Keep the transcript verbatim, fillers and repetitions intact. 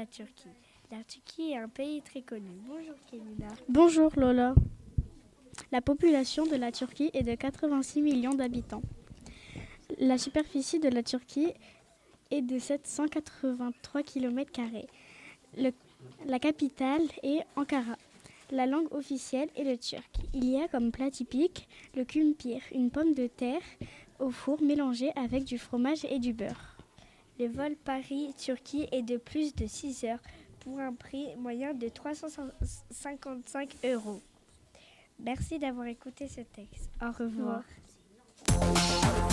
la Turquie. La Turquie est un pays très connu. Bonjour Kémina. Bonjour Lola. La population de la Turquie est de quatre-vingt-six millions d'habitants. La superficie de la Turquie est de sept cent quatre-vingt-trois kilomètres carrés. Le, la capitale est Ankara. La langue officielle est le turc. Il y a comme plat typique le kumpir, une pomme de terre au four mélangée avec du fromage et du beurre. Le vol Paris-Turquie est de plus de six heures pour un prix moyen de trois cent cinquante-cinq euros. Merci d'avoir écouté ce texte. Au revoir. Au revoir.